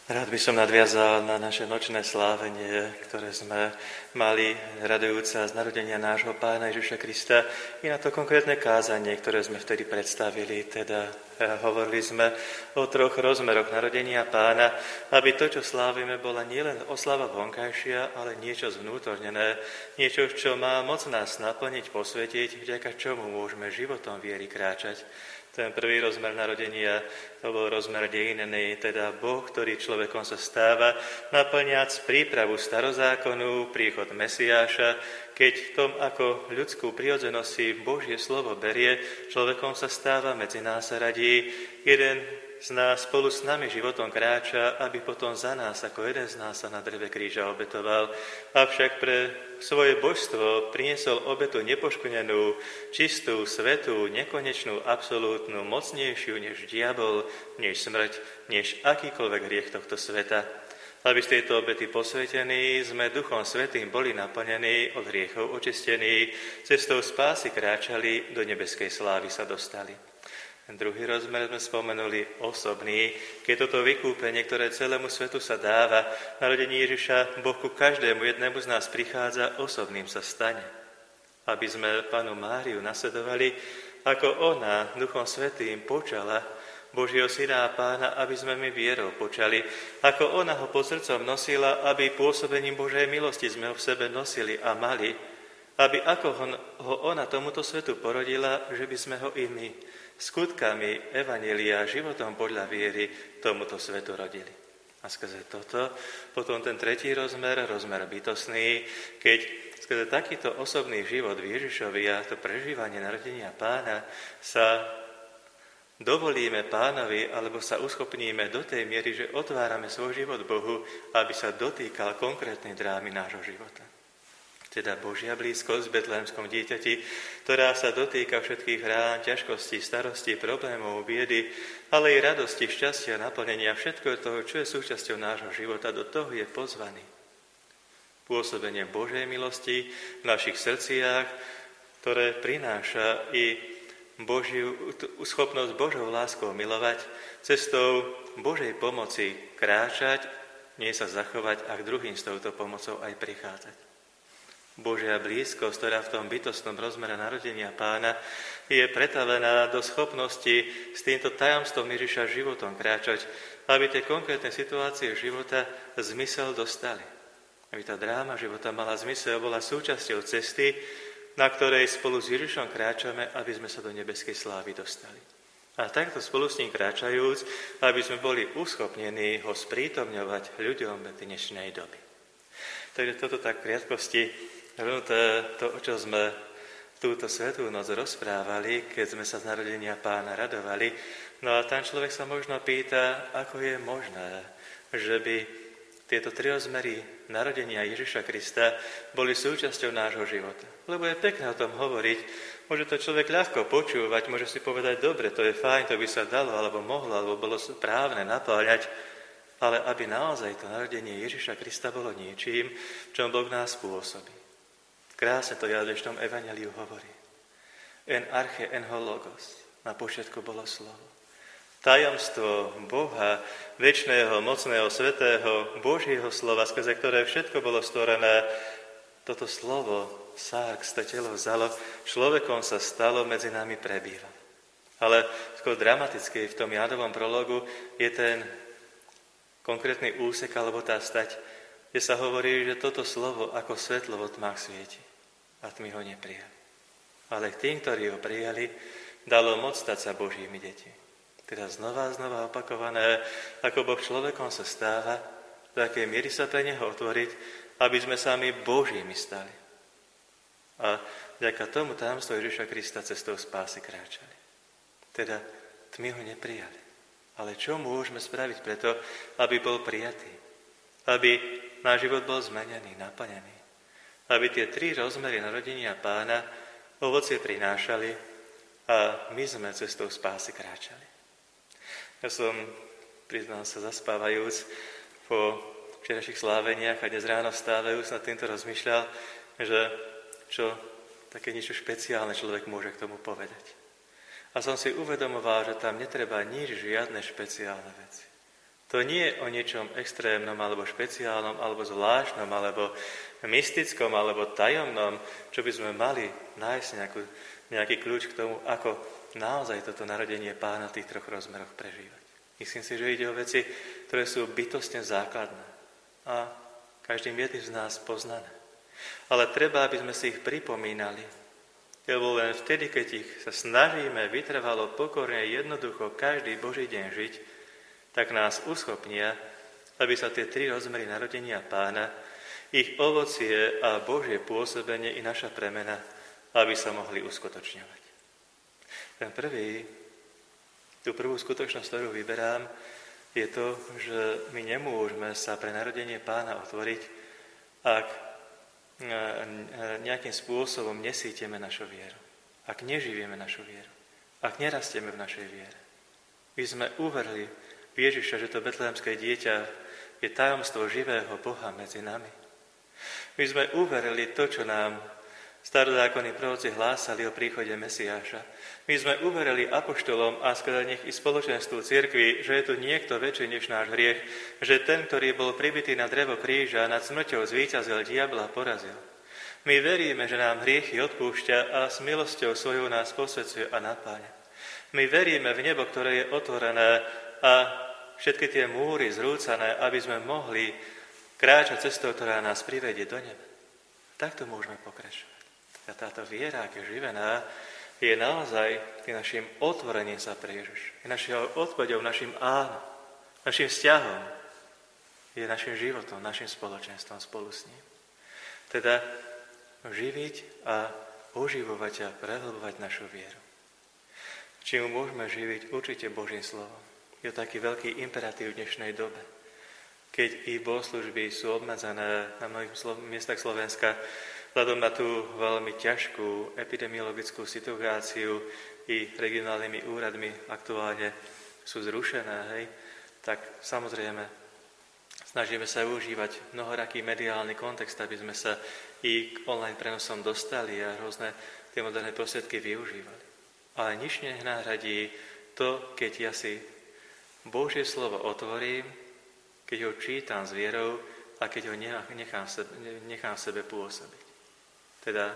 Rád by som nadviazal na naše nočné slávenie, ktoré sme mali radujúca z narodenia nášho Pána Ježiša Krista i na to konkrétne kázanie, ktoré sme vtedy predstavili. Teda hovorili sme o 3 rozmeroch narodenia Pána, aby to, čo slávime, bola nielen oslava vonkajšia, ale niečo zvnútornené, niečo, čo má moc nás naplniť, posvetiť, vďaka čomu môžeme životom viery kráčať. Ten prvý rozmer narodenia, to bol rozmer dejinný, teda Boh, ktorý človekom sa stáva, naplňac prípravu starozákonu, príchod Mesiáša, keď v tom, ako ľudskú prirodzenosť si Božie slovo berie, človekom sa stáva, medzi nás sa radí, jeden z nás spolu s nami životom kráča, aby potom za nás, ako jeden z nás sa na dreve kríža obetoval. Avšak pre svoje božstvo priniesol obetu nepoškvrnenú, čistú, svätú, nekonečnú, absolútnu, mocnejšiu než diabol, než smrť, než akýkoľvek hriech tohto sveta. Aby z tejto obety posvetení, sme Duchom Svätým boli naplnení, od hriechov očistení, cestou spásy kráčali, do nebeskej slávy sa dostali. Druhý rozmer sme spomenuli osobný, keď toto vykúpenie, ktoré celému svetu sa dáva, narodení Ježiša, Boh ku každému jednému z nás prichádza, osobným sa stane. Aby sme Pannu Máriu nasledovali, ako ona Duchom Svätým počala Božieho Syna a Pána, aby sme my vierou počali, ako ona ho pod srdcom nosila, aby pôsobením Božej milosti sme ho v sebe nosili a mali, aby ako ho ona tomuto svetu porodila, že by sme ho i my skutkami evanjelia, životom podľa viery tomuto svetu rodili. A skrze toto, potom ten tretí rozmer bytostný, keď skrze takýto osobný život v Ježišovi a to prežívanie narodenia Pána sa dovolíme Pánovi, alebo sa uschopníme do tej miery, že otvárame svoj život Bohu, aby sa dotýkal konkrétnej drámy nášho života. Teda Božia blízkosť v betlehemskom dieťati, ktorá sa dotýka všetkých rán, ťažkostí, starostí, problémov, biedy, ale i radosti, šťastia, naplnenia, všetko toho, čo je súčasťou nášho života, do toho je pozvaný. Pôsobenie Božej milosti v našich srdciach, ktoré prináša i Božiu schopnosť Božou láskou milovať, cestou Božej pomoci kráčať, nie sa zachovať a k druhým s touto pomocou aj prichádzať. Božia blízkosť, ktorá v tom bytostnom rozmere narodenia Pána je pretavená do schopnosti s týmto tajomstvom Ježiša životom kráčať, aby tie konkrétne situácie života zmysel dostali. Aby tá dráma života mala zmysel, bola súčasťou cesty, na ktorej spolu s Ježišom kráčame, aby sme sa do nebeskej slávy dostali. A takto spolu s ním kráčajúc, aby sme boli uschopnení ho sprítomňovať ľuďom dnešnej doby. Takže toto tak v krátkosti to, o čo sme túto svätú noc rozprávali, keď sme sa z narodenia Pána radovali. No a tam človek sa možno pýta, ako je možné, že by tieto 3 rozmery narodenia Ježiša Krista boli súčasťou nášho života. Lebo je pekné o tom hovoriť, môže to človek ľahko počúvať, môže si povedať, dobre, to je fajn, to by sa dalo, alebo mohlo, alebo bolo správne napáľať, ale aby naozaj to narodenie Ježiša Krista bolo niečím, v čom Boh nás pôsobí. Krásne to v dnešnom evanjeliu hovorí. En arche en ho logos. Na počiatku bolo slovo. Tajomstvo Boha, večného, mocného, svätého, Božieho slova, skrze ktoré všetko bolo stvorené, toto slovo, sarx, to telo vzalo, človekom sa stalo, medzi nami prebýva. Ale skôr dramaticky v tom Jánovom prologu je ten konkrétny úsek alebo tá stať, kde sa hovorí, že toto slovo ako svetlo vo tmách svieti. A tmy ho neprijali. Ale k tým, ktorí ho prijali, dalo moc stať sa Božími deťmi. Teda znova opakované, ako Boh človekom sa stáva, do akej miery sa pre neho otvoriť, aby sme sami Božími stali. A vďaka tomu tajomstvu Ježiša Krista cestou spásy kráčali. Teda tmy ho neprijali. Ale čo môžeme spraviť preto, aby bol prijatý? Aby náš život bol zmenený, naplnený. Aby tie 3 rozmery narodenia Pána ovocie prinášali a my sme cestou spásy kráčali. Ja som, priznám sa zaspávajúc, po včerajších sláveniach a dnes ráno vstávajúc nad týmto rozmýšľal, že čo také niečo špeciálne človek môže k tomu povedať. A som si uvedomoval, že tam netreba nič, žiadne špeciálne veci. To nie je o niečom extrémnom, alebo špeciálnom, alebo zvláštnom, alebo mystickom, alebo tajomnom, čo by sme mali nájsť nejaký kľúč k tomu, ako naozaj toto narodenie Pána v tých troch rozmeroch prežívať. Myslím si, že ide o veci, ktoré sú bytostne základné a každým jedným z nás poznané. Ale treba, aby sme si ich pripomínali, lebo len vtedy, keď ich sa snažíme vytrvalo, pokorne, jednoducho každý Boží deň žiť, tak nás uschopnia, aby sa tie tri rozmery narodenia Pána, ich ovocie a Božie pôsobenie i naša premena, aby sa mohli uskutočňovať. Tú prvú skutočnosť, ktorú vyberám, je to, že my nemôžeme sa pre narodenie Pána otvoriť, ak nejakým spôsobom nesítime našu vieru, ak neživíme našu vieru, ak nerastieme v našej viere. My sme uverili v Ježiša, že to betlehemské dieťa je tajomstvo živého Boha medzi nami. My sme uverili to, čo nám starozákonní proroci hlásali o príchode Mesiáša. My sme uverili apoštolom a skôr nech i spoločenstvu cirkvi, že je tu niekto väčší než náš hriech, že ten, ktorý bol pribitý na drevo kríža, nad smrťou zvíťazil, diabla porazil. My veríme, že nám hriechy odpúšťa a s milosťou svojou nás posvedzuje a napáňa. My veríme v nebo, ktoré je otvorené a všetky tie múry zrúcané, aby sme mohli kráčať cestou, ktorá nás privedie do neba. Takto môžeme pokračovať. A táto viera, ak je živená, je naozaj tým našim otvorením sa pre Ježiš. Je našou odpoveďou, našim áno, našim vzťahom. Je našim životom, našim spoločenstvom spolu s ním. Teda živiť a oživovať a prehlbovať našu vieru. Čím môžeme živiť? Určite Božím slovom. Je to taký veľký imperatív v dnešnej dobe. Keď i bohoslužby sú obmedzené na mnohých miestach Slovenska, vzhľadom na tú veľmi ťažkú epidemiologickú situáciu i regionálnymi úradmi aktuálne sú zrušené, hej, tak samozrejme snažíme sa využívať mnohoraký mediálny kontext, aby sme sa i k online prenosom dostali a rôzne tie moderné prostriedky využívali. Ale nič nenahradí to, keď ja si Božie slovo otvorím, keď ho čítam s vierou a keď ho nechám v sebe pôsobiť. Teda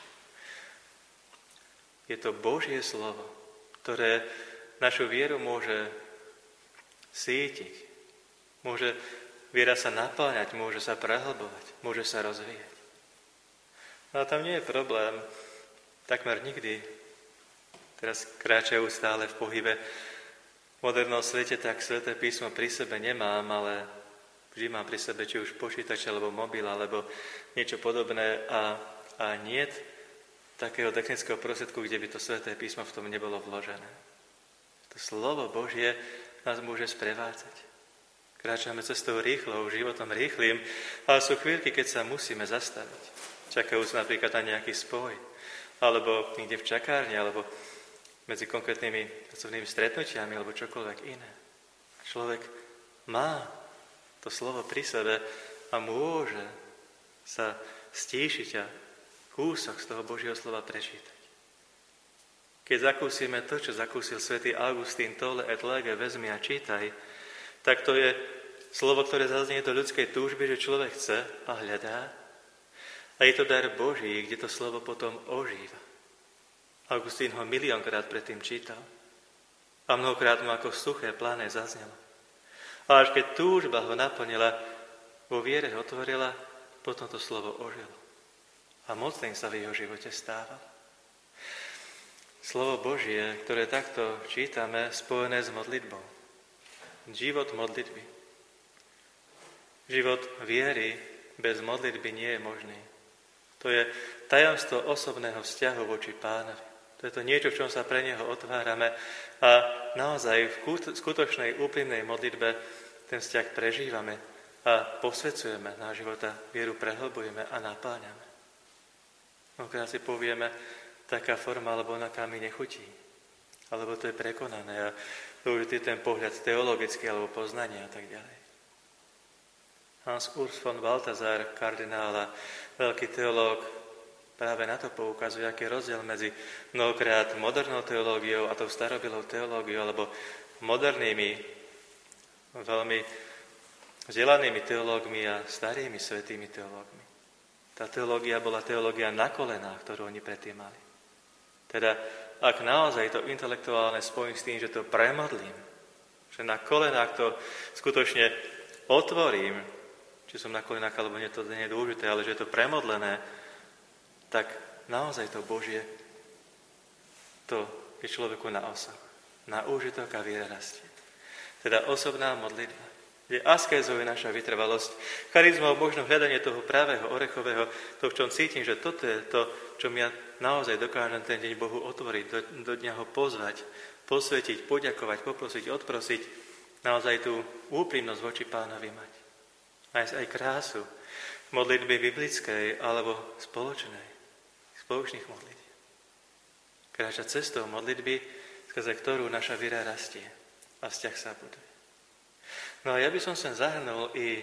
je to Božie slovo, ktoré našu vieru môže sítiť. Viera sa napáňať, môže sa prehlbovať, môže sa rozvíjať. Ale tam nie je problém, takmer nikdy. Teraz kráčajú stále v pohybe v modernom svete, tak Sväté písmo pri sebe nemám, ale vždy mám pri sebe či už počítač, alebo mobil, alebo niečo podobné a niet takého technického prostriedku, kde by to Sväté písmo v tom nebolo vložené. To slovo Božie nás môže sprevádzať. Kráčame cestou rýchlou, životom rýchlým, ale sú chvíľky, keď sa musíme zastaviť. Čakajúc napríklad na nejaký spoj, alebo niekde v čakárni, alebo medzi konkrétnymi pracovnými stretnutiami, alebo čokoľvek iné. Človek má to slovo pri sebe a môže sa stíšiť a kúsok z toho Božieho slova prečítať. Keď zakúsime to, čo zakúsil svätý Augustín, tole et lege, vezmi a čítaj, tak to je slovo, ktoré zaznie do ľudskej túžby, že človek chce a hľadá. A je to dar Boží, kde to slovo potom ožíva. Augustín ho miliónkrát predtým čítal a mnohokrát mu ako suché plané zaznelo. A až keď túžba ho naplnila, vo viere ho otvorila, potom to slovo ožilo. A mocným sa v jeho živote stával. Slovo Božie, ktoré takto čítame, spojené s modlitbou. Život modlitby. Život viery bez modlitby nie je možný. To je tajomstvo osobného vzťahu voči Pánovi. To je to niečo, v čom sa pre Neho otvárame a naozaj v skutočnej, úprimnej modlitbe ten vzťah prežívame a posvedzujeme náš života, vieru prehlbujeme a napáňame. Mnohokrát si povieme, taká forma alebo onaká mi nechutí. Alebo to je prekonané a to už je ten pohľad teologický alebo poznania a tak ďalej. Hans Urs von Balthasar, kardinála, veľký teológ, práve na to poukazuje, aký je rozdiel medzi mnohokrát modernou teológiou a tou starobilou teológiou alebo modernými veľmi vzdelanými teológmi a starými svätými teológmi. Tá teológia bola teológia na kolenách, ktorú oni predtým mali. Teda, ak naozaj to intelektuálne spojím s tým, že to premodlím, že na kolenách to skutočne otvorím, či som na kolenách alebo nie, to nie je dôležité, ale že je to premodlené, tak naozaj to Božie, to je človeku na osah, na úžitok a viera rastie. Teda osobná modlitba, kde askézou je naša vytrvalosť, charizmou možno hľadanie toho pravého, orechového, to, v čom cítim, že toto je to, čo ja naozaj dokážem ten deň Bohu otvoriť, do dňa ho pozvať, posvetiť, poďakovať, poprosiť, odprosiť, naozaj tú úprimnosť voči Pánovi mať. Nájsť aj krásu modlitby biblickej alebo spoločných modlitieb. Kráčať cestou modlitby, skrze ktorú naša viera rastie a vzťah sa buduje. No a ja by som sem zahrnul i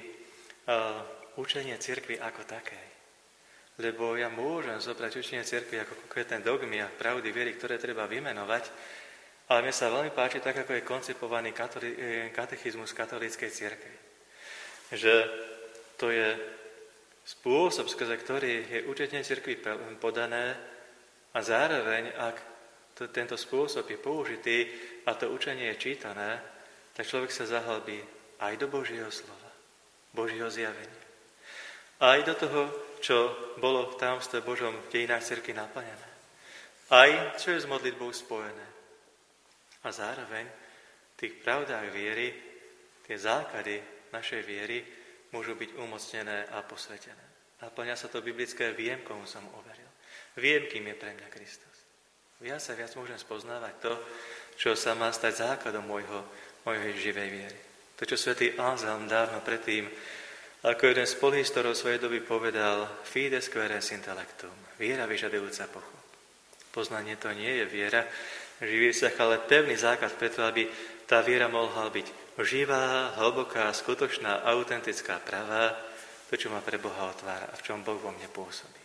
učenie cirkvi ako takej. Lebo ja môžem zobrať učenie cirkvi ako konkrétne dogmy a pravdy viery, ktoré treba vymenovať, ale mne sa veľmi páči tak, ako je koncipovaný katechizmus katolíckej cirkvi. Že to je spôsob, skrze ktorý je učenie cirkvi podané a zároveň, ak tento spôsob je použitý a to učenie je čítané, tak človek sa zahlbí aj do Božieho slova, Božieho zjavenia. Aj do toho, čo bolo v tajomstve Božom v dejinách cirkvi naplnené. Aj čo je s modlitbou spojené. A zároveň v tých pravdách viery, tie základy našej viery môžu byť umocnené a posvetené. Naplňa sa to biblické viem, komu som uveril. Viem, kým je pre mňa Kristus. Viac a viac môžem spoznávať to, čo sa má stať základom mojej živej viery. To, čo svätý Anselm dávno predtým, ako jeden z polhistorov svojej doby povedal, fides queres intellectum, viera vyžadujúca pochop. Poznanie to nie je viera, živý vzťah, ale pevný základ preto, aby tá viera mohla byť živá, hlboká, skutočná, autentická, pravá, to, čo ma pre Boha otvára a v čom Boh vo mne pôsobí.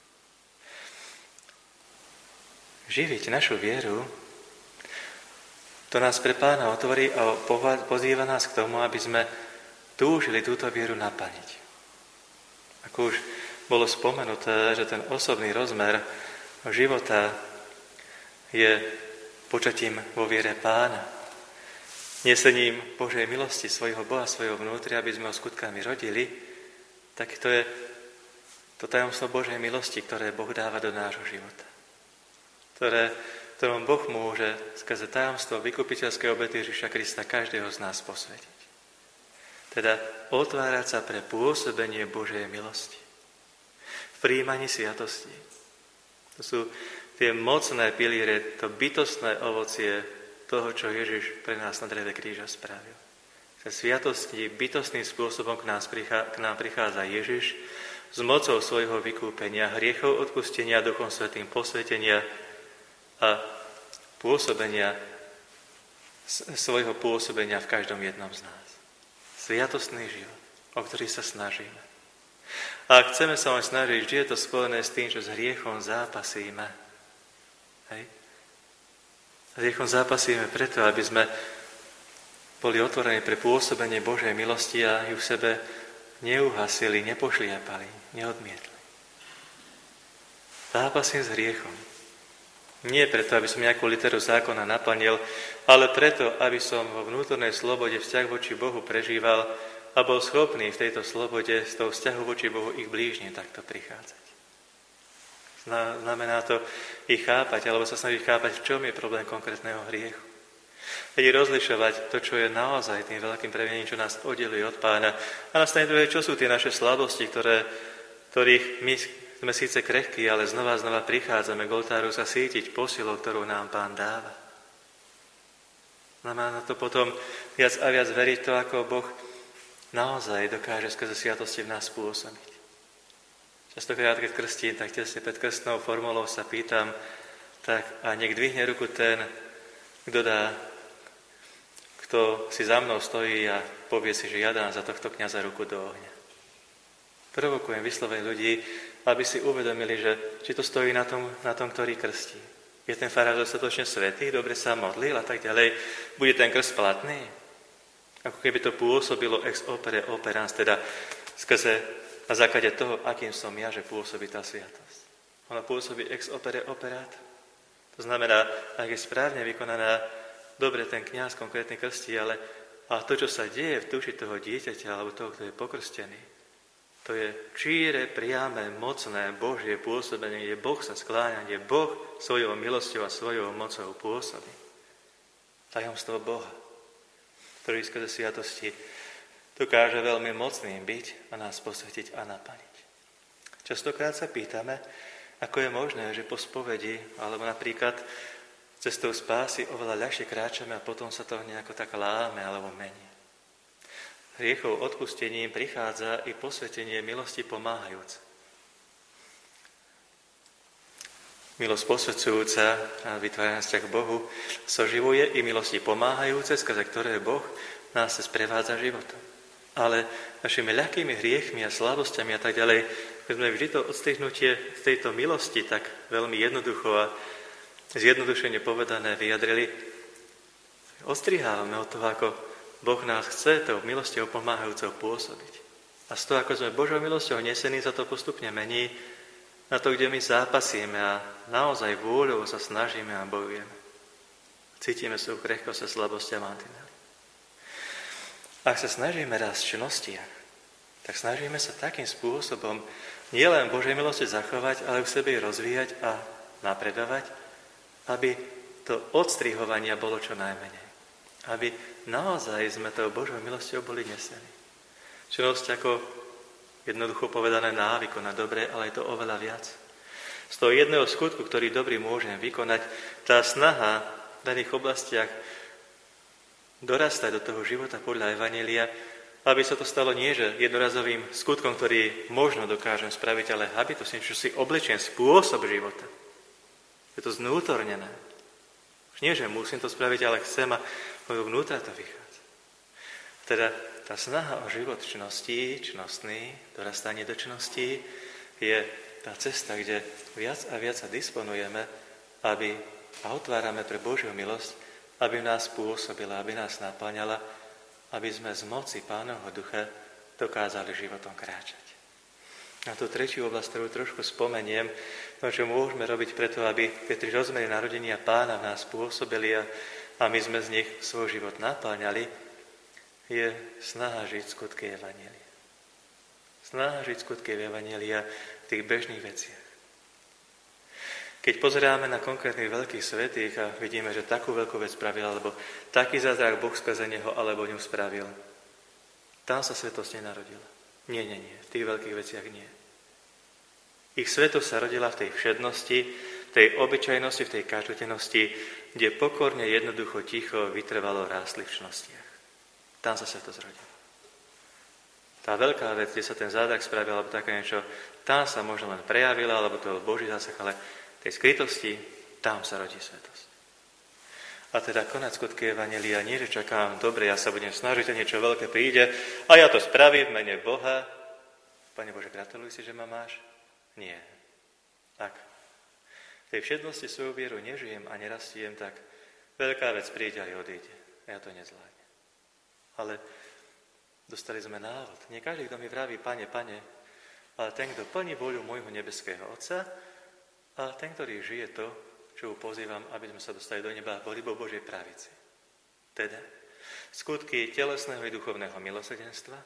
Živiť našu vieru, to nás pre Pána otvorí a pozýva nás k tomu, aby sme túžili túto vieru naplniť. Ako už bolo spomenuté, že ten osobný rozmer života je počatím vo viere Pána. Nesením Božej milosti svojho Boha, svojho vnútri, aby sme ho skutkami rodili, tak to je to tajomstvo Božej milosti, ktoré Boh dáva do nášho života. Ktorom Boh môže skrze tajomstvo vykupiteľskej obety Ježiša Krista každého z nás posvetiť. Teda otvárať sa pre pôsobenie Božej milosti. V prijímaní sviatosti. To sú tie mocné piliere, to bytostné ovocie toho, čo Ježiš pre nás na dreve kríža spravil. Cez sviatosti bytostným spôsobom k nám prichádza Ježiš s mocou svojho vykúpenia, hriechov odpustenia, Duchom Svätým posvetenia a svojho pôsobenia v každom jednom z nás. Sviatostný život, o ktorý sa snažíme. A ak chceme sa len snažiť, vždy je to spojené s tým, že s hriechom zápasíme. Hej? S hriechom zápasíme preto, aby sme boli otvorení pre pôsobenie Božej milosti a ju v sebe neuhasili, nepošliapali, neodmietli. Zápasím s hriechom. Nie preto, aby som nejakú literu zákona naplnil, ale preto, aby som vo vnútornej slobode vzťah voči Bohu prežíval a bol schopný v tejto slobode z toho vzťahu voči Bohu ich blížne takto prichádzať. Znamená to ich chápať, alebo sa snažiť chápať, v čom je problém konkrétneho hriechu. Vedieť rozlišovať to, čo je naozaj tým veľkým previnením, čo nás oddeluje od Pána. A na strane druhej, čo sú tie naše slabosti, ktorých my sme síce krehkí, ale znova prichádzame k oltáru sa sítiť posilou, ktorú nám Pán dáva. Znamená to potom viac a viac veriť to, ako Boh naozaj dokáže skrze sviatosti v nás pôsobiť. Častokrát, keď krstím, tak tesne pred krstnou formulou sa pýtam, tak a nech dvihne ruku ten, kto si za mnou stojí a povie si, že ja dám za tohto kňaza ruku do ohňa. Provokujem vyslovene ľudí, aby si uvedomili, že či to stojí na tom, ktorý krstí. Je ten farár dostatočne svätý, dobre sa modlil a tak ďalej. Bude ten krst platný? Ako keby to pôsobilo ex opere operans, teda skrze na základe toho, akým som ja, že pôsobí tá sviatosť. Ona pôsobí ex opere operat. To znamená, ak je správne vykonaná, dobre ten kňaz konkrétny krstí, ale a to, čo sa deje v duši toho dieťaťa alebo toho, kto je pokrstený, to je číre, priame, mocné Božie pôsobenie, kde Boh sa skláňa, kde Boh svojou milosťou a svojou mocou pôsobí. Tajomstvo Boha, ktorý skrze sviatosti dokáže veľmi mocným byť a nás posvetiť a napaniť. Častokrát sa pýtame, ako je možné, že po spovedi, alebo napríklad cestou spásy oveľa ľahšie kráčame a potom sa to nejako tak láme alebo mení. Hriechov odpustením prichádza i posvetenie milosti pomáhajúce. Milosť posvedzujúca a vytvára vzťah k Bohu soživuje i milosti pomáhajúce, skrze ktoré Boh nás sprevádza životom. Ale našimi ľahkými hriechmi a slabosťami a tak ďalej, keď sme vždy to odstrihnutie z tejto milosti tak veľmi jednoducho a zjednodušene povedané vyjadrili, odstrihávame od toho, ako Boh nás chce tou milosťou pomáhajúcou pôsobiť. A z toho, ako sme Božou milosťou nesení, sa to postupne mení na to, kde my zápasíme a naozaj vôľou sa snažíme a bojujeme. Cítime svoju krehkosť a slabosť a mantinely. Ak sa snažíme rásť v činnostiach, tak snažíme sa takým spôsobom nielen Božej milosti zachovať, ale v sebe rozvíjať a napredovať, aby to odstrihovania bolo čo najmenej. Aby naozaj sme tou Božou milosťou boli nesení. Činnosť ako jednoducho povedané návyko na dobre, ale je to oveľa viac. Z toho jedného skutku, ktorý dobrý môžem vykonať, tá snaha v daných oblastiach dorastať do toho života podľa Evanjelia, aby sa to stalo nie, že jednorazovým skutkom, ktorý možno dokážem spraviť, ale aby to si niečo si oblečiem spôsob života. Je to znútornené. Už nie, že musím to spraviť, ale chcem a vnútra to vychádza. Teda tá snaha o život čnostný, dorastanie do čností, je tá cesta, kde viac a viac sa disponujeme, a otvárame pre Božiu milosť, aby nás pôsobila, aby nás naplňala, aby sme z moci Pánovho ducha dokázali životom kráčať. Na tú tretiu oblasť, ktorú trošku spomeniem, to, čo môžeme robiť preto, aby tie tri rozmery narodenia Pána v nás pôsobili a my sme z nich svoj život napáňali, je snaha žiť skutky Evanjelia. Snaha žiť skutky Evanjelia v tých bežných veciach. Keď pozeráme na konkrétnych veľkých svätých a vidíme, že takú veľkú vec spravil, alebo taký zázrak Boh skrze neho alebo ňu spravil, tam sa svetosť nenarodila. Nie. V tých veľkých veciach nie. Ich svetosť sa rodila v tej všednosti, v tej obyčajnosti, v tej každodennosti, kde pokorne, jednoducho, ticho, vytrvalo rástli v čnostiach. Tam sa svetosť rodila. Tá veľká vec, kde sa ten zázrak spravil, alebo také niečo, tam sa možno len prejavila, alebo to bol Boží zásah, ale v tej skrytosti, tam sa rodí svetosť. A teda konať skutky Evanjelia, nie, že čakám, dobre, ja sa budem snažiť, a niečo veľké príde a ja to spravím v mene Boha. Pane Bože, gratuluj si, že ma máš. Nie. Ak v tej všednosti svoju vieru nežijem a nerastiem, tak veľká vec príde a odíde. Ja to nezvládnem. Ale dostali sme návod. Nie každý, kto mi vraví, Pane, ale ten, kto plní voľu môjho nebeského Otca a ten, ktorý žije to, čo ho pozývam, aby sme sa dostali do neba, boli po Božej pravici. Teda skutky telesného i duchovného milosrdenstva,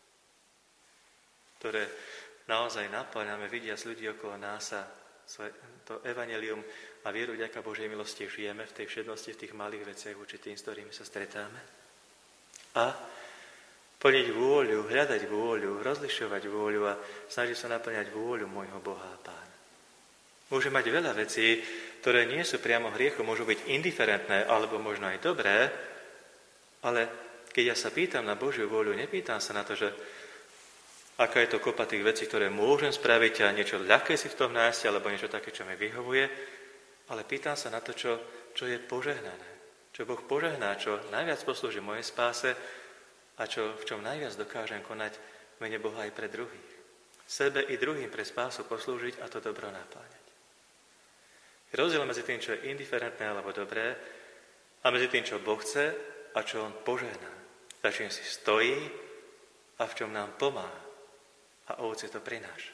ktoré naozaj napĺňame, vidia z ľudí okolo nás a to evanjelium a vieru vďaka Božej milosti žijeme v tej všednosti, v tých malých veciach určitým, s ktorými sa stretáme. A plniť vôľu, hľadať vôľu, rozlišovať vôľu a snažiť sa naplňať vôľu môjho Boha a Pána. Môže mať veľa vecí, ktoré nie sú priamo hriechom, môžu byť indiferentné alebo možno aj dobré, ale keď ja sa pýtam na Božiu vôľu, nepýtam sa na to, že aká je to kopa tých vecí, ktoré môžem spraviť a niečo ľahké si v tom nájsť, alebo niečo také, čo mi vyhovuje, ale pýtam sa na to, čo je požehnané. Čo Boh požehná, čo najviac poslúži mojej spáse a v čom najviac dokážem konať v mene Boha aj pre druhých. Sebe i druhým pre spásu poslúžiť a to dobro napáňať. Rozdiel medzi tým, čo je indiferentné alebo dobré, a medzi tým, čo Boh chce a čo on požehná. za čím si stojí a v čom nám pomáha. A ovocie to prináša.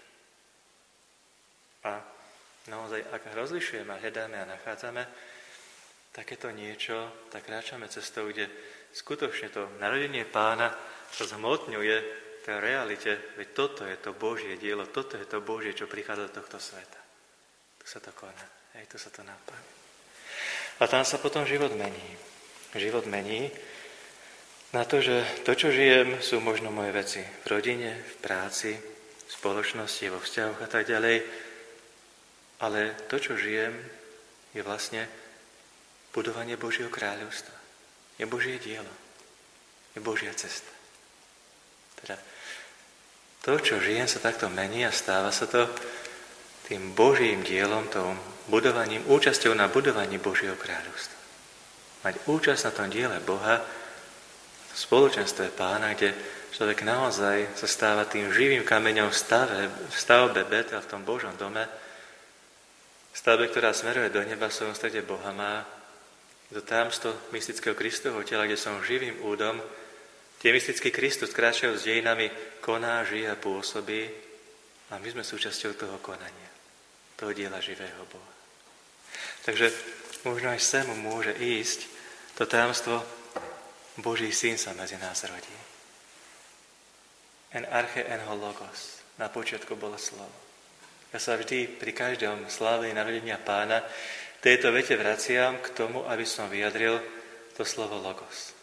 A naozaj, ak rozlišujeme a hľadáme a nachádzame takéto niečo, tak kráčame cestou, kde skutočne to narodenie Pána sa zhmotňuje v tej realite, veď toto je to Božie dielo, toto je to Božie, čo prichádza do tohto sveta. Tu sa to koná, tu sa to naplní. A tam sa potom život mení. Život mení na to, že to, čo žijem, sú možno moje veci v rodine, v práci, v spoločnosti, vo vzťahoch a tak ďalej. Ale to, čo žijem, je vlastne budovanie Božieho kráľovstva. Je Božie dielo. Je Božia cesta. Teda to, čo žijem, sa takto mení a stáva sa to tým Božím dielom, tým budovaním, účasťou na budovaní Božieho kráľovstva. Mať účasť na tom diele Boha, v spoločenstve Pána, kde človek naozaj sa stáva tým živým kameňom v stavbe Betel, v tom Božom dome, stavbe, ktorá smeruje do neba, v svojom strede Boha má, to tajomstvo mystického Kristovho tela, kde som živým údom, tie mystický Kristus kráčajú s dejinami, koná, žije a pôsobí a my sme súčasťou toho konania, toho diela živého Boha. Takže možno aj sem môže ísť to tajomstvo, Boží syn sa medzi nás rodí. En arche en ho logos. Na počiatku bolo slovo. Ja sa vždy pri každom slávení narodenia Pána tejto vete vraciam k tomu, aby som vyjadril to slovo logos.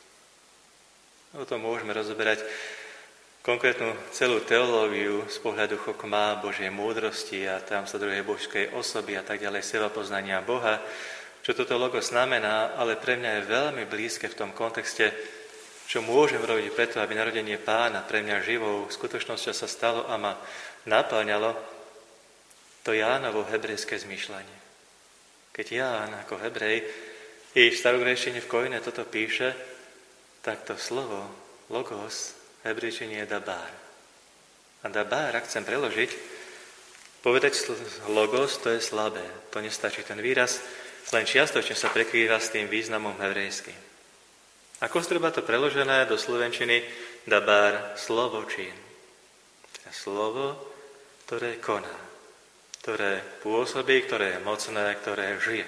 O tom môžeme rozoberať konkrétnu celú teológiu z pohľadu chokmá, Božej múdrosti a tam sa druhej božskej osoby a tak ďalej, seba poznania Boha, čo toto logos znamená, ale pre mňa je veľmi blízke v tom kontexte, čo môžem robiť preto, aby narodenie Pána pre mňa živou skutočnosťou sa stalo a ma naplňalo to Jánovo hebrejské zmýšľanie. Keď Ján ako Hebrej i v starogrečtine v Kojine toto píše, tak to slovo logos v hebrejčine je dabar. A dabar, ak chcem preložiť, povedať logos, to je slabé. To nestačí. Ten výraz len čiastočne sa prekrýva s tým významom hebrejským. Ako treba to preložené do slovenčiny dabar, slovo čin. Teda slovo, ktoré koná, ktoré pôsobí, ktoré je mocné, ktoré žije.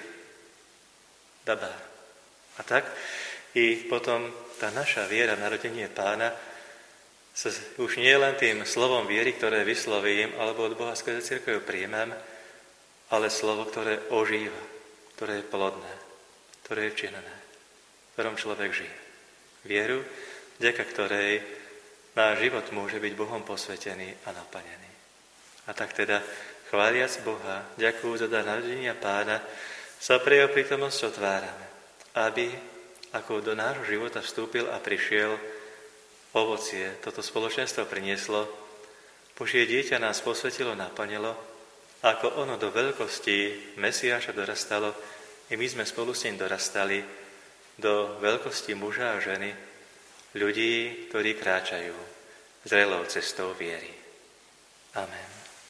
Dabar. A tak i potom tá naša viera v narodenie Pána sa už nie len tým slovom viery, ktoré vyslovím, alebo od Boha skrze cirkev príjmem, ale slovo, ktoré ožíva, ktoré je plodné, ktoré je včinné, v ktorom človek žije. Vieru, vďaka ktorej náš život môže byť Bohom posvetený a naplnený. A tak teda, chváliac Boha, ďakujúc za dar narodenia Pána, sa pre jeho prítomnosť otvárame, aby, ako do nášho života vstúpil a prišiel ovocie, toto spoločenstvo prinieslo, Božie dieťa nás posvetilo, naplnilo, ako ono do veľkosti Mesiáša dorastalo, i my sme spolu s ním dorastali do veľkosti muža a ženy, ľudí, ktorí kráčajú zrelou cestou viery. Amen.